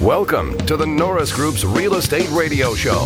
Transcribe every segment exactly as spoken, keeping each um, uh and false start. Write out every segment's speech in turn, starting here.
Welcome to the Norris Group's Real Estate Radio Show.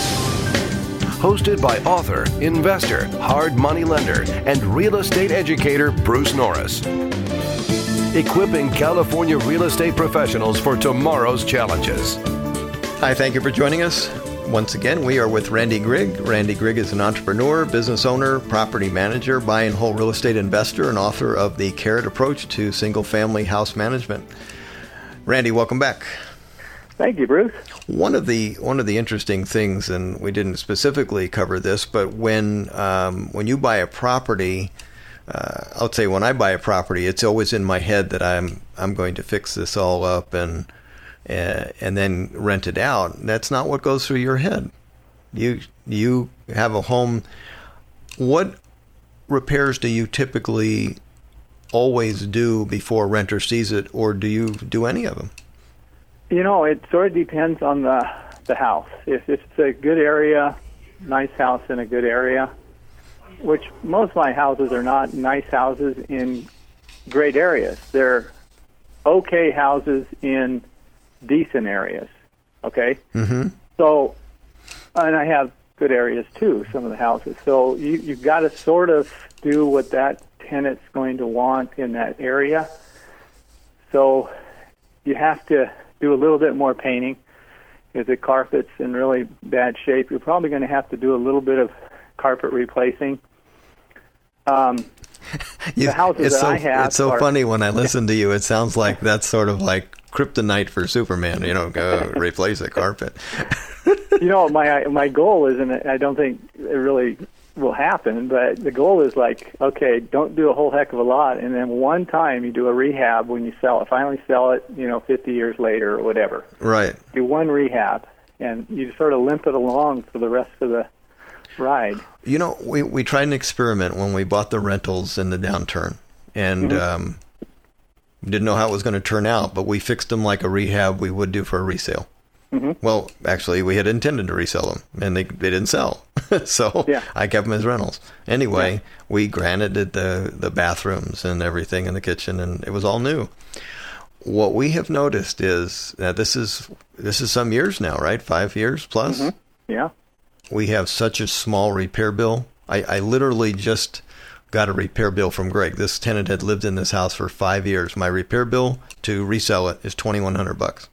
Hosted by author, investor, hard money lender, and real estate educator Bruce Norris. Equipping California real estate professionals for tomorrow's challenges. Hi, thank you for joining us. Once again, we are with Randy Grigg. Randy Grigg is an entrepreneur, business owner, property manager, buy and hold real estate investor, and author of The Carrot Approach to Single-Family House Management. Randy, welcome back. Thank you, Bruce. One of the one of the interesting things, and we didn't specifically cover this, but when um, when you buy a property, uh, I'll say when I buy a property, it's always in my head that I'm I'm going to fix this all up and uh, and then rent it out. That's not what goes through your head. You you have a home. What repairs do you typically always do before a renter sees it, or do you do any of them? You know, it sort of depends on the the house. If it's a good area, nice house in a good area, which most of my houses are not nice houses in great areas. They're okay houses in decent areas, okay? Mm-hmm. So, and I have good areas too, some of the houses. So you, you've got to sort of do what that tenant's going to want in that area. So you have to do a little bit more painting. If the carpet's in really bad shape, you're probably going to have to do a little bit of carpet replacing. Um, you, the houses it's that so, I have It's so are, funny when I listen to you. It sounds like that's sort of like kryptonite for Superman. You know, go replace the carpet. You know, my my goal isn't. I don't think it really will happen, but the goal is like, okay, don't do a whole heck of a lot, and then one time you do a rehab when you sell it. Finally sell it, you know, fifty years later or whatever. Right. Do one rehab, and you sort of limp it along for the rest of the ride. You know, we, we tried an experiment when we bought the rentals in the downturn, and mm-hmm. um, didn't know how it was going to turn out, but we fixed them like a rehab we would do for a resale. Mm-hmm. Well, actually, we had intended to resell them, and they they didn't sell. So yeah. I kept them as rentals. Anyway, yeah. we granted it the, the bathrooms and everything in the kitchen, and it was all new. What we have noticed is that this is this is some years now, right? Five years plus? Mm-hmm. Yeah. We have such a small repair bill. I, I literally just got a repair bill from Greg. This tenant had lived in this house for five years. My repair bill to resell it is twenty-one hundred bucks.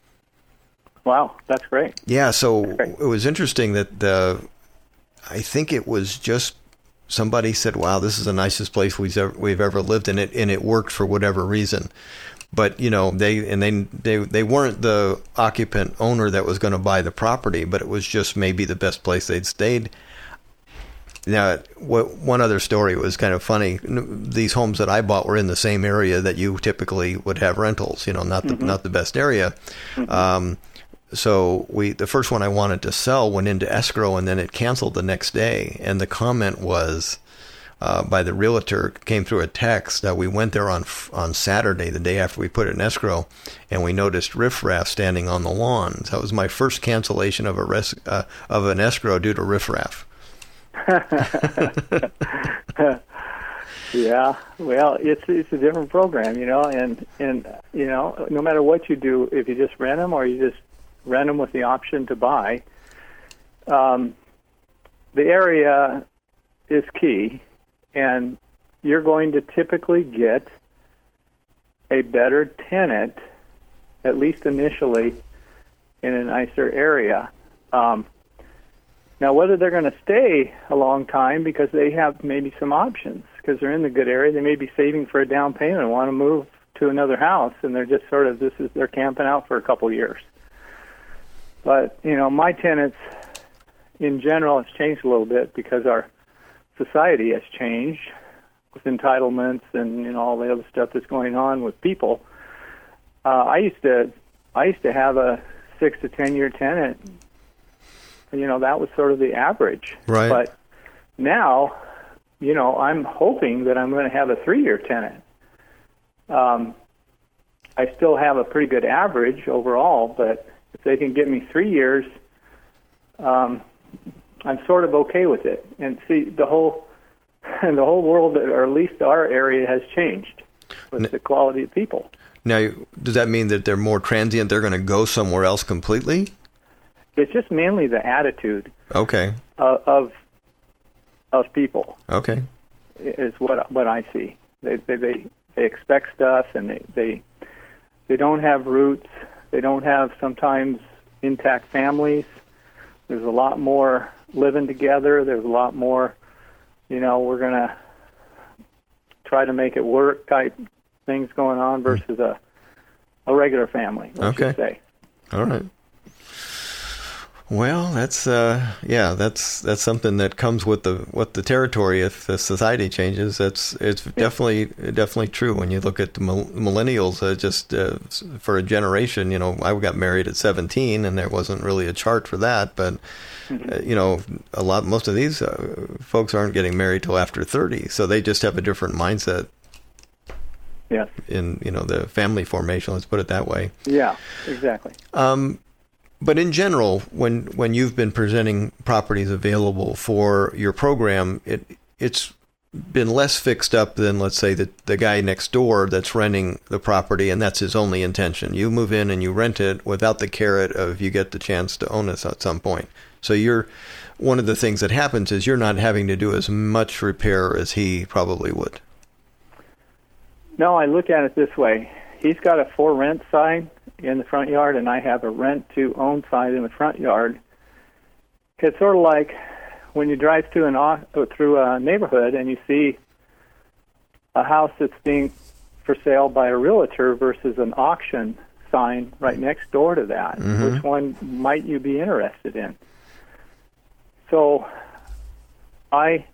Wow, that's great. Yeah, so great. It was interesting that the, I think it was just somebody said, wow, this is the nicest place we've ever, we've ever lived in, it, and it worked for whatever reason. But, you know, they and they, they, they weren't the occupant owner that was going to buy the property, but it was just maybe the best place they'd stayed. Now, what, one other story was kind of funny. These homes that I bought were in the same area that you typically would have rentals, you know, not the, mm-hmm. not the best area. Mm-hmm. Um, So we, the first one I wanted to sell went into escrow, and then it canceled the next day. And the comment was uh, by the realtor, came through a text that we went there on on Saturday, the day after we put it in escrow, and we noticed riffraff standing on the lawn. So that was my first cancellation of a res, uh, of an escrow due to riffraff. Yeah, well, it's it's a different program, you know, and and you know, no matter what you do, if you just rent them or you just rent them with the option to buy, um, the area is key, and you're going to typically get a better tenant, at least initially, in a nicer area. Um, now, whether they're going to stay a long time because they have maybe some options, because they're in the good area, they may be saving for a down payment and want to move to another house, and they're just sort of, this is, they're camping out for a couple years. But, you know, my tenants, in general, has changed a little bit because our society has changed with entitlements and, you know, all the other stuff that's going on with people. Uh, I used to, I used to have a six to ten year tenant. You know, that was sort of the average. Right. But now, you know, I'm hoping that I'm going to have a three year tenant. Um, I still have a pretty good average overall, but if they can get me three years, um, I'm sort of okay with it. And see, the whole the whole world, or at least our area, has changed with the quality of people. Now, does that mean that they're more transient? They're going to go somewhere else completely? It's just mainly the attitude. Okay. Of of, of people. Okay. Is what what I see. They they they, they expect stuff, and they, they they don't have roots. They don't have sometimes intact families. There's a lot more living together. There's a lot more, you know, we're going to try to make it work type things going on versus a a regular family, let's okay. just say. All right. Well, that's uh, yeah, that's that's something that comes with the with the territory. If the society changes, that's it's yeah. definitely definitely true. When you look at the millennials, uh, just uh, for a generation, you know, I got married at seventeen, and there wasn't really a chart for that. But mm-hmm. uh, you know, a lot most of these uh, folks aren't getting married till after thirty, so they just have a different mindset. Yes. In you know the family formation, let's put it that way. Yeah, exactly. Um. But in general, when when you've been presenting properties available for your program, it it's been less fixed up than, let's say, the, the guy next door that's renting the property, and that's his only intention. You move in and you rent it without the carrot of you get the chance to own it at some point. So you're one of the things that happens is you're not having to do as much repair as he probably would. No, I look at it this way. He's got a for rent sign in the front yard, and I have a rent-to-own sign in the front yard. It's sort of like when you drive through an through a neighborhood and you see a house that's being for sale by a realtor versus an auction sign right next door to that. Mm-hmm. Which one might you be interested in? So, I,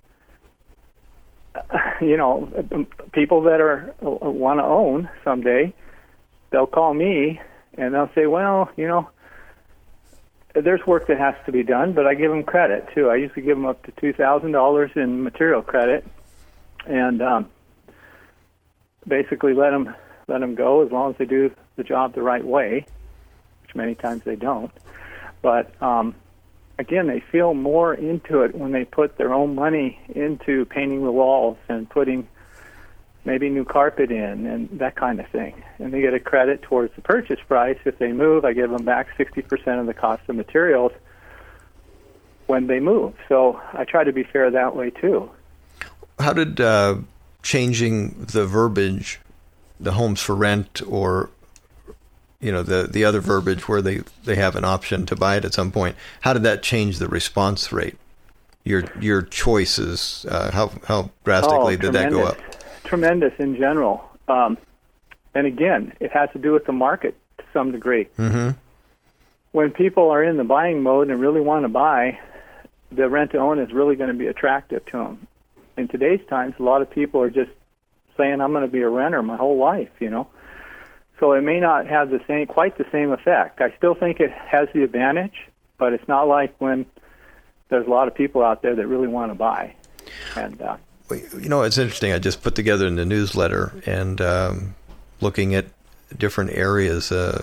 you know, people that are want to own someday, they'll call me. And they'll say, well, you know, there's work that has to be done, but I give them credit, too. I usually give them up to two thousand dollars in material credit and um, basically let them, let them go as long as they do the job the right way, which many times they don't. But, um, again, they feel more into it when they put their own money into painting the walls and putting maybe new carpet in and that kind of thing. And they get a credit towards the purchase price. If they move, I give them back sixty percent of the cost of materials when they move. So I try to be fair that way, too. How did uh, changing the verbiage, the homes for rent or, you know, the, the other verbiage where they, they have an option to buy it at some point, how did that change the response rate? Your your choices, uh, how, how drastically oh, did that go up? Tremendous in general. Um, and again, it has to do with the market to some degree. Mm-hmm. When people are in the buying mode and really want to buy, the rent-to-own is really going to be attractive to them. In today's times, a lot of people are just saying, I'm going to be a renter my whole life, you know. So it may not have the same, quite the same effect. I still think it has the advantage, but it's not like when there's a lot of people out there that really want to buy. And uh, you know, it's interesting. I just put together in the newsletter and um, looking at different areas, uh,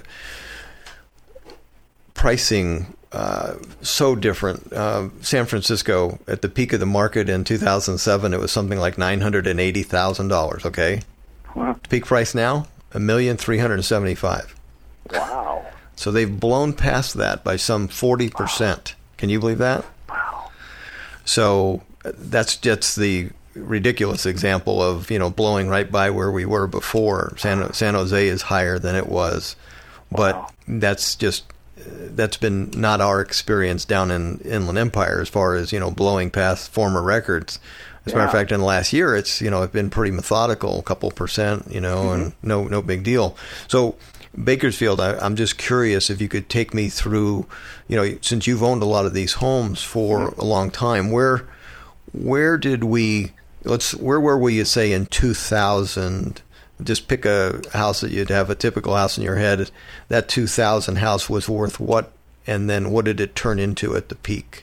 pricing uh, so different. Uh, San Francisco, at the peak of the market in two thousand seven, it was something like nine hundred eighty thousand dollars, okay? Wow. Peak price now, one million three hundred seventy-five thousand dollars. Wow. So they've blown past that by some forty percent. Wow. Can you believe that? Wow. So that's just the ridiculous example of, you know, blowing right by where we were before. San, San Jose is higher than it was, but wow. that's just that's been not our experience down in Inland Empire as far as, you know, blowing past former records. As a yeah. matter of fact, in the last year, it's, you know, it's been pretty methodical, a couple percent, you know, mm-hmm. and no no big deal. So Bakersfield, I, I'm just curious if you could take me through, you know, since you've owned a lot of these homes for mm-hmm. a long time, where where did we Let's. Where were we, you say, in two thousand? Just pick a house that you'd have a typical house in your head. That two thousand house was worth what, and then what did it turn into at the peak?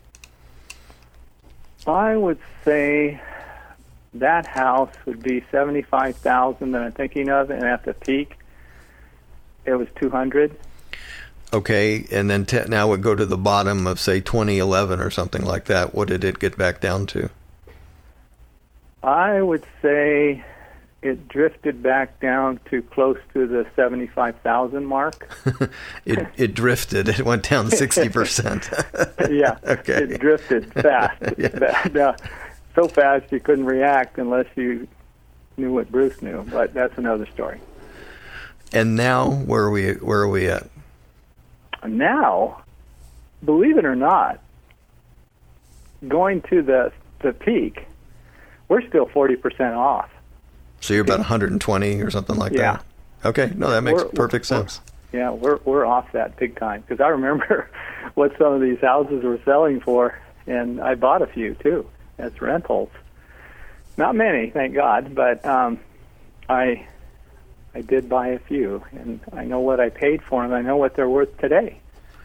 I would say that house would be seventy-five thousand that I'm thinking of, and at the peak, it was two hundred. Okay, and then te- now we go to the bottom of, say, twenty eleven or something like that. What did it get back down to? I would say it drifted back down to close to the seventy-five thousand mark. it it drifted. It went down sixty percent. Yeah. Okay. It drifted fast. Yeah. Now, so fast you couldn't react unless you knew what Bruce knew, but that's another story. And now, where are we, where are we at? Now, believe it or not, going to the the peak, we're still forty percent off. So you're about one hundred twenty or something like yeah. that? Okay. No, that makes we're, perfect we're, sense. Yeah, we're we're off that big time. Because I remember what some of these houses were selling for, and I bought a few, too, as rentals. Not many, thank God, but um, I I did buy a few, and I know what I paid for them. I know what they're worth today.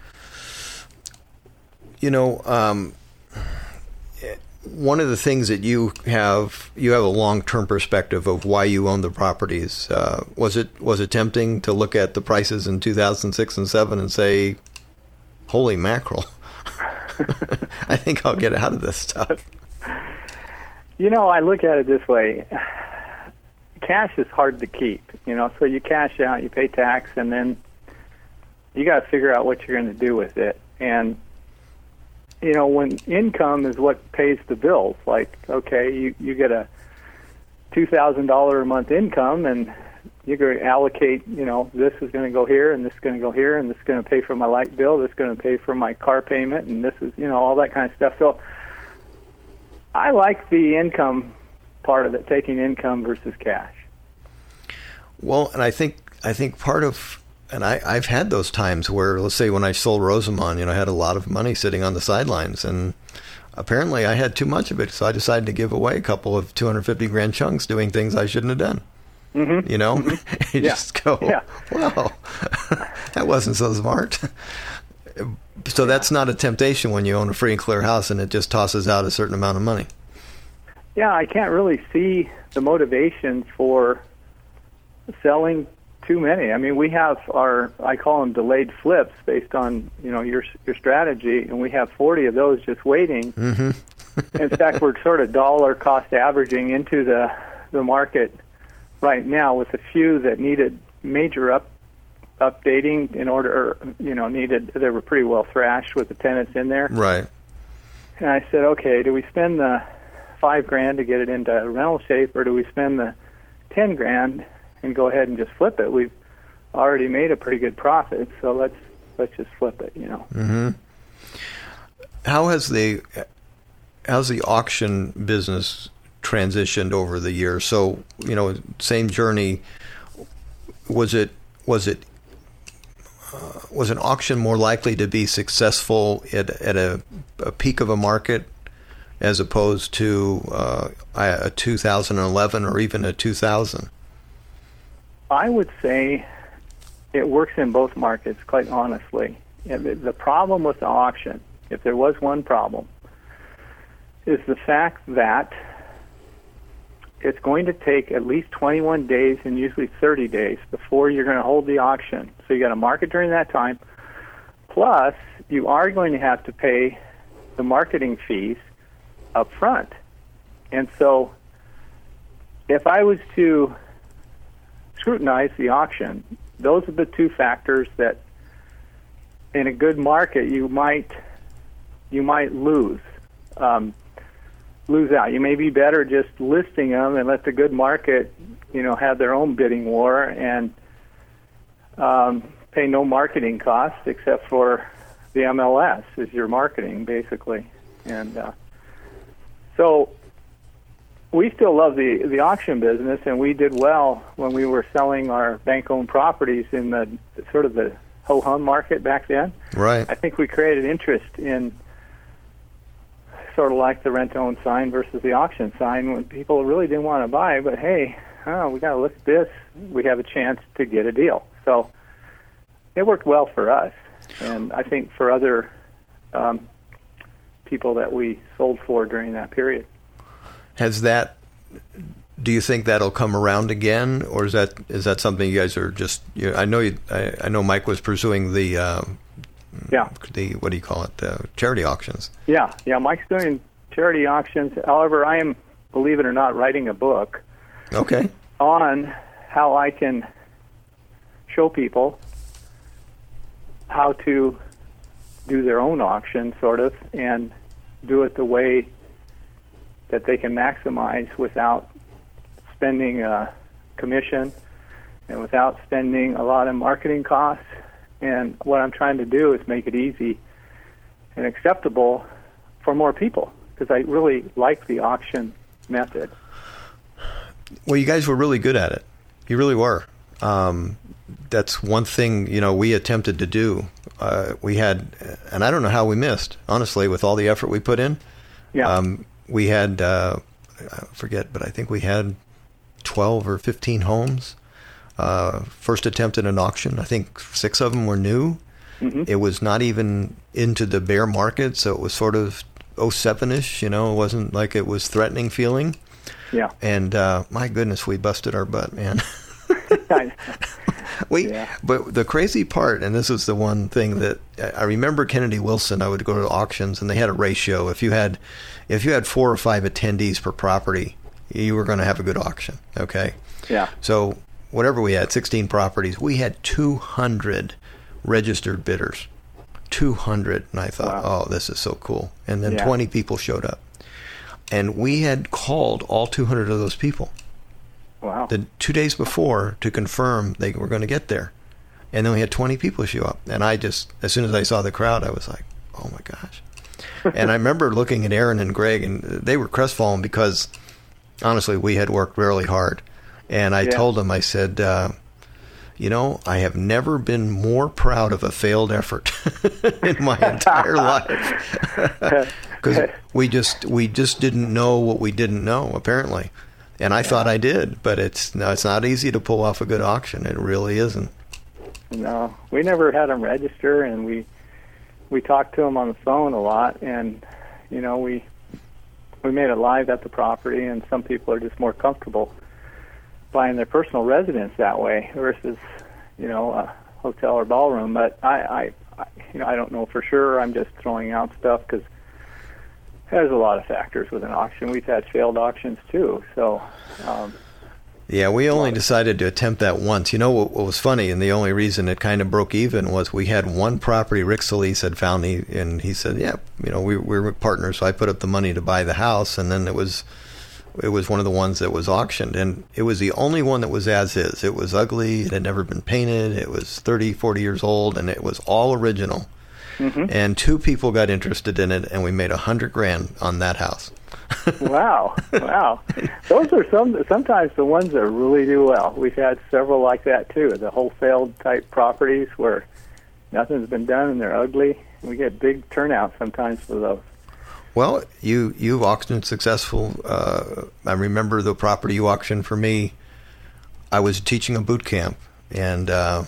You know, um, one of the things that you have, you have a long-term perspective of why you own the properties. Uh, was it was it tempting to look at the prices in two thousand six and seven and say, "Holy mackerel! I think I'll get out of this stuff." You know, I look at it this way: cash is hard to keep. You know, so you cash out, you pay tax, and then you got to figure out what you're going to do with it. And you know, when income is what pays the bills, like, okay, you, you get a two thousand dollars a month income, and you're going to allocate, you know, this is going to go here, and this is going to go here, and this is going to pay for my light bill, this is going to pay for my car payment, and this is, you know, all that kind of stuff. So I like the income part of it, taking income versus cash. Well, and I think I think part of, and I, I've had those times where, let's say when I sold Rosamond, you know, I had a lot of money sitting on the sidelines, and apparently I had too much of it, so I decided to give away a couple of two hundred fifty grand chunks doing things I shouldn't have done. Mm-hmm. You know, mm-hmm. you yeah. just go, yeah. wow, that wasn't so smart. So that's not a temptation when you own a free and clear house and it just tosses out a certain amount of money. Yeah, I can't really see the motivation for selling too many. I mean, we have our, I call them delayed flips based on, you know, your your strategy, and we have forty of those just waiting. Mm-hmm. In fact, we're sort of dollar cost averaging into the the market right now with a few that needed major up updating in order, you know, needed, they were pretty well thrashed with the tenants in there. Right. And I said, okay, do we spend the five grand to get it into rental shape, or do we spend the ten grand and go ahead and just flip it? We've already made a pretty good profit, so let's let's just flip it, you know. Mm-hmm. How has the how's the auction business transitioned over the years? So, you know, same journey. Was it was it uh, was an auction more likely to be successful at at a, a peak of a market as opposed to uh, a two thousand eleven or even a two thousand? I would say it works in both markets, quite honestly. The problem with the auction, if there was one problem, is the fact that it's going to take at least twenty-one days and usually thirty days before you're going to hold the auction. So you got to market during that time. Plus, you are going to have to pay the marketing fees up front. And so if I was to scrutinize the auction, those are the two factors that in a good market you might you might lose um, lose out. You may be better just listing them and let the good market, you know, have their own bidding war and um, pay no marketing costs except for the M L S is your marketing basically. And uh, so we still love the the auction business, and we did well when we were selling our bank-owned properties in the sort of the ho-hum market back then. Right. I think we created interest in sort of like the rent-own sign versus the auction sign when people really didn't want to buy, but hey, oh, we got to look at this. We have a chance to get a deal. So it worked well for us, and I think for other um, people that we sold for during that period. Has that, do you think that'll come around again, or is that is that something you guys are just, you know, I know you, I, I know Mike was pursuing the, uh, yeah, the, what do you call it, the charity auctions. Yeah, yeah, Mike's doing charity auctions. However, I am, believe it or not, writing a book. Okay. on how I can show people how to do their own auction, sort of, and do it the way that they can maximize without spending a commission and without spending a lot of marketing costs. And what I'm trying to do is make it easy and acceptable for more people, because I really like the auction method. Well, you guys were really good at it. You really were. Um, that's one thing, you know, we attempted to do. Uh, we had, and I don't know how we missed, honestly, with all the effort we put in. Yeah. Um, we had, uh, I forget, but I think we had twelve or fifteen homes. Uh, first attempt at an auction. I think six of them were new. Mm-hmm. It was not even into the bear market, so it was sort of oh seven-ish, you know. It wasn't like it was threatening feeling. Yeah. And uh, my goodness, we busted our butt, man. we, yeah. But the crazy part, and this is the one thing that I remember Kennedy Wilson, I would go to auctions, and they had a ratio. If you had, if you had four or five attendees per property, you were going to have a good auction, okay? Yeah. So whatever we had, sixteen properties, we had two hundred registered bidders. two hundred. And I thought, wow. Oh, this is so cool. And then yeah. twenty people showed up. And we had called all two hundred of those people. Wow. The two days before to confirm they were going to get there. And then we had twenty people show up. And I just, as soon as I saw the crowd, I was like, oh my gosh. And I remember looking at Aaron and Greg, and they were crestfallen because, honestly, we had worked really hard. And I yeah. told them, I said, uh, you know, I have never been more proud of a failed effort in my entire life. Because we just we just didn't know what we didn't know, apparently. And I yeah. thought I did, but it's no, it's not easy to pull off a good auction. It really isn't. No, we never had them register, and we we talked to them on the phone a lot, and you know we we made it live at the property, and some people are just more comfortable buying their personal residence that way versus, you know, a hotel or ballroom. But I, I, I you know, I don't know for sure. I'm just throwing out stuff because there's a lot of factors with an auction. We've had failed auctions too. So, um, yeah, we only decided to attempt that once. You know what, what was funny, and the only reason it kind of broke even was we had one property Rick Solis had found, he, and he said, yeah, you know, we, we were partners, so I put up the money to buy the house, and then it was it was one of the ones that was auctioned, and it was the only one that was as is. It was ugly, it had never been painted, it was thirty, forty years old, and it was all original. Mm-hmm. And two people got interested in it, and we made a hundred grand on that house. Wow, wow. Those are some sometimes the ones that really do well. We've had several like that too, the wholesale type properties where nothing's been done and they're ugly. We get big turnouts sometimes for those. Well, you, you've auctioned successful. Uh, I remember the property you auctioned for me. I was teaching a boot camp, and uh,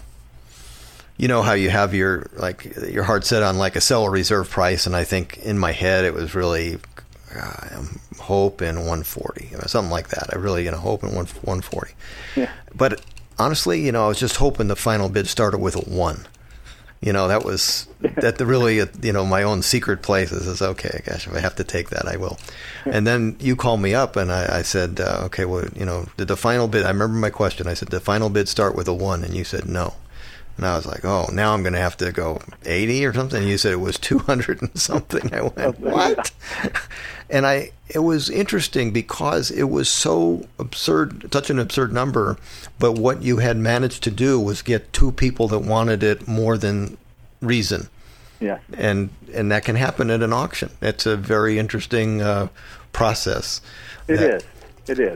you know how you have your like your heart set on like a seller reserve price, and I think in my head it was really uh, I'm hoping one forty, you know, something like that. I really, you know, hoping one one forty. Yeah. But honestly, you know, I was just hoping the final bid started with a one. You know, that was that the really, you know, my own secret place is, is okay, gosh, if I have to take that, I will. And then you called me up, and I, I said, uh, okay, well, you know, did the final bid, I remember my question, I said, did the final bid start with a one? And you said no. And I was like, oh, now I'm going to have to go eighty or something. And you said it was two hundred and something. I went, what? And I, it was interesting because it was so absurd, such an absurd number. But what you had managed to do was get two people that wanted it more than reason. Yeah. And and that can happen at an auction. It's a very interesting uh, process. It that, is. It is.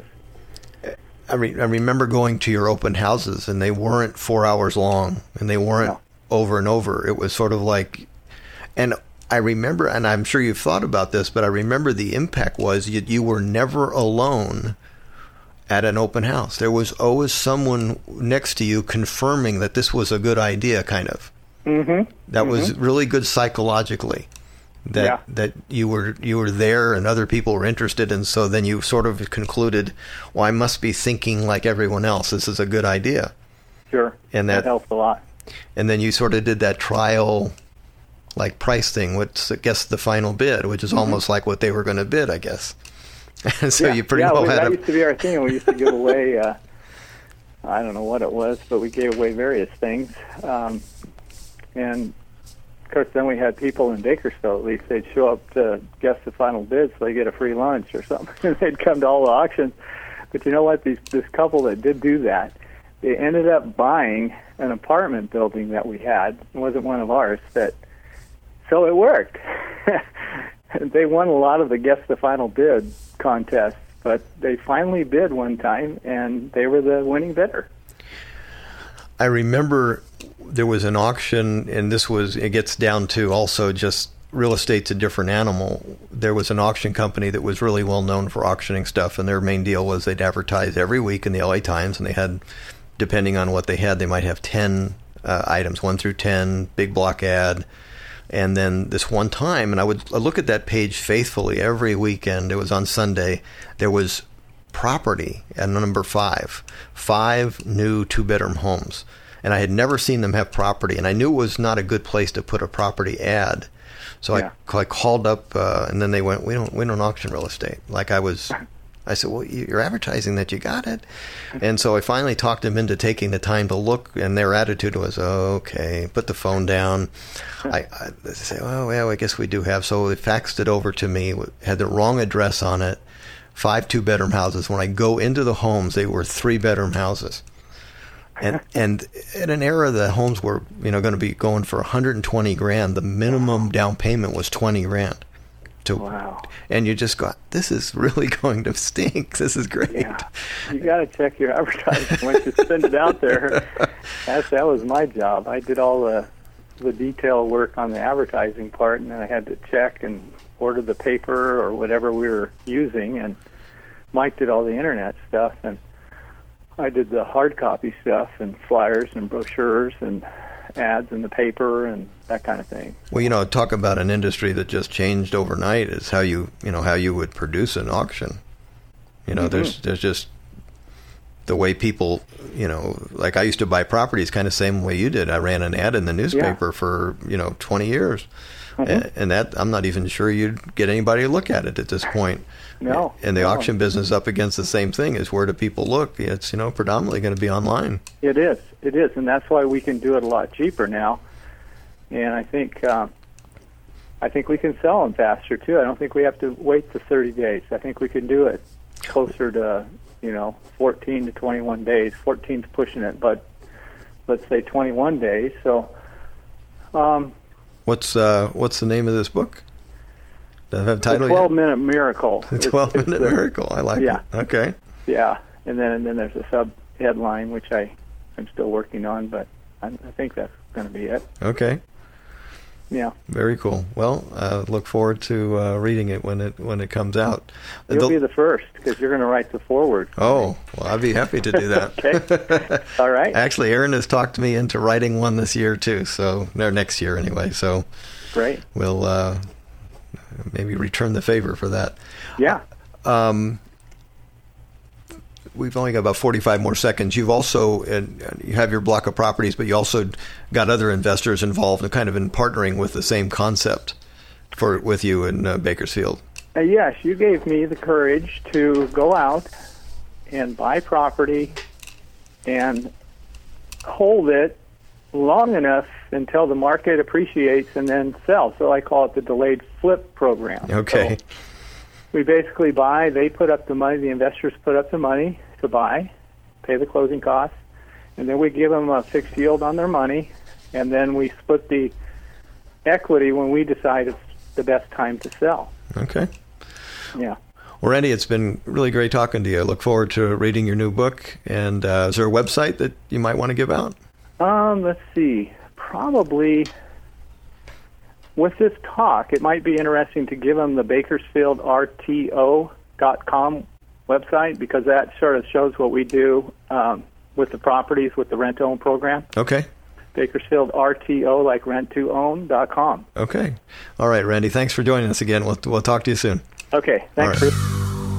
I, re- I remember going to your open houses, and they weren't four hours long, and they weren't no. over and over. It was sort of like, and I remember, and I'm sure you've thought about this, but I remember the impact was you, you were never alone at an open house. There was always someone next to you confirming that this was a good idea, kind of. Mm-hmm. That mm-hmm. was really good psychologically. That yeah. that you were you were there and other people were interested, and so then you sort of concluded, well, I must be thinking like everyone else. This is a good idea. Sure, and that, that helps a lot. And then you sort of did that trial, like price thing, which I guess the final bid, which is mm-hmm. almost like what they were going to bid, I guess. And so yeah. you pretty yeah, well we, had that a... used to be our thing. We used to give away uh, I don't know what it was, but we gave away various things. Um, and, of course, then we had people in Bakersfield, at least, they'd show up to guess the final bid so they get a free lunch or something. And they'd come to all the auctions. But you know what? These, this couple that did do that, they ended up buying an apartment building that we had. It wasn't one of ours. That, so it worked. They won a lot of the guess the final bid contests. But they finally bid one time, and they were the winning bidder. I remember there was an auction, and this was, it gets down to also just real estate's a different animal. There was an auction company that was really well known for auctioning stuff, and their main deal was they'd advertise every week in the L A Times, and they had, depending on what they had, they might have ten uh, items, one through ten, big block ad. And then this one time, and I would I'd look at that page faithfully every weekend. It was on Sunday. There was property at number five, five new two-bedroom homes. And I had never seen them have property. And I knew it was not a good place to put a property ad. So yeah. I, I called up, uh, and then they went, we don't, we don't auction real estate. Like I was... I said, well, you're advertising that you got it. And so I finally talked them into taking the time to look, and their attitude was, oh, okay, put the phone down. I, I they say, well, well, I guess we do have. So they faxed it over to me, had the wrong address on it, five two-bedroom houses. When I go into the homes, they were three-bedroom houses. And and in an era the homes were, you know, going to be going for one hundred twenty grand, the minimum down payment was twenty grand. To, wow. And you just go, this is really going to stink. This is great. Yeah. You got to check your advertising once you send it out there. That's, that was my job. I did all the the detail work on the advertising part, and then I had to check and order the paper or whatever we were using, and Mike did all the internet stuff, and I did the hard copy stuff and flyers and brochures and ads in the paper and that kind of thing. Well, you know, talk about an industry that just changed overnight is how you, you know, how you would produce an auction. You know, mm-hmm. there's there's just the way people, you know, like I used to buy properties kind of same way you did. I ran an ad in the newspaper yeah. for, you know, twenty years. Mm-hmm. And, and that I'm not even sure you'd get anybody to look at it at this point. No. And the no. auction business up against the same thing is where do people look? It's, you know, predominantly going to be online. It is. It is. And that's why we can do it a lot cheaper now. And I think uh, I think we can sell them faster, too. I don't think we have to wait the thirty days. I think we can do it closer to, you know, fourteen to twenty-one days. fourteen's pushing it, but let's say twenty-one days. So, um, what's uh, what's the name of this book? Does it have a title? The twelve-minute Miracle. The twelve-minute Miracle. I like yeah. it. Okay. Yeah, and then and then there's a sub headline which I I'm still working on, but I, I think that's going to be it. Okay. Yeah. Very cool. Well, uh, look forward to uh, reading it when it when it comes out. You'll the, be the first because you're going to write the foreword. Oh, well, I'd be happy to do that. Okay. All right. Actually, Aaron has talked me into writing one this year too. So, or next year anyway. So, great. We'll uh, maybe return the favor for that. Yeah. Um, we've only got about forty-five more seconds. You've also, and you have your block of properties, but you also got other investors involved and kind of in partnering with the same concept for with you in uh, Bakersfield. Uh, yes, you gave me the courage to go out and buy property and hold it long enough until the market appreciates and then sell. So I call it the delayed flip program. Okay. So we basically buy, they put up the money, the investors put up the money to buy, pay the closing costs, and then we give them a fixed yield on their money, and then we split the equity when we decide it's the best time to sell. Okay. Yeah. Well, Randy, it's been really great talking to you. I look forward to reading your new book. And uh, is there a website that you might want to give out? Um, let's see. Probably with this talk, it might be interesting to give them the Bakersfield R T O dot com website because that sort of shows what we do um, with the properties with the rent-to-own program. Okay. Bakersfield R T O, like rent to own dot com. Okay. All right, Randy. Thanks for joining us again. We'll, we'll talk to you soon. Okay. Thanks, right. Bruce.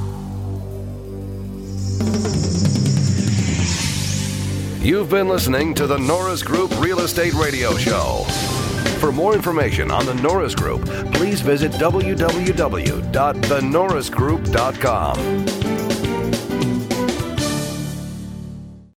You've been listening to the Norris Group Real Estate Radio Show. For more information on the Norris Group, please visit w w w dot the norris group dot com.